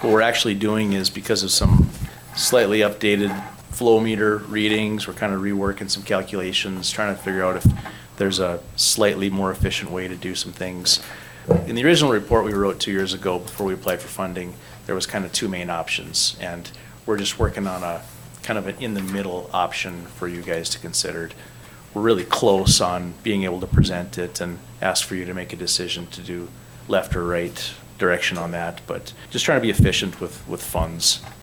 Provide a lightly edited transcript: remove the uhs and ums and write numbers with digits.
What we're actually doing is, because of some slightly updated flow meter readings, we're kind of reworking some calculations, trying to figure out if there's a slightly more efficient way to do some things. In the original report we wrote 2 years ago before we applied for funding, there was kind of two main options, and we're just working on a kind of an in-the-middle option for you guys to consider. We're really close on being able to present it and ask for you to make a decision to do left or right direction on that, but just trying to be efficient with funds.